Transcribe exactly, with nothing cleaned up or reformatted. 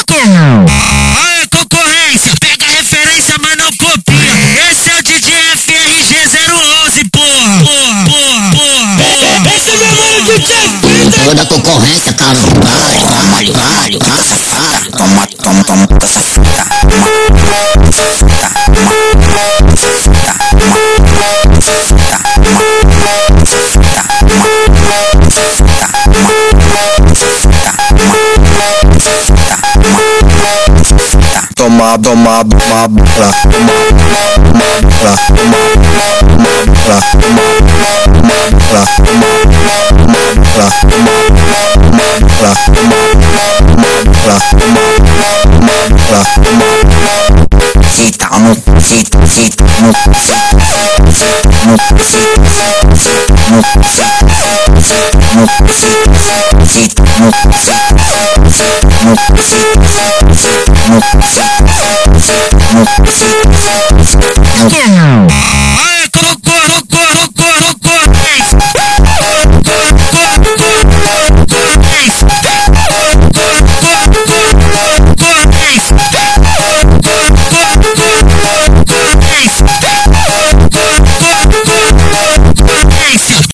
Olha a concorrência, pega a referência, mas não copia. Esse é o D J F R G zero onze, porra. Porra, porra, porra. Esse é o meu nome, D J F. Toda concorrência, cala. Alho, alho, safado. Toma, toma, toma, toma, safado. Toma, toma, toma, pra, Fita no, fita, fita no, no, no, no, no, no,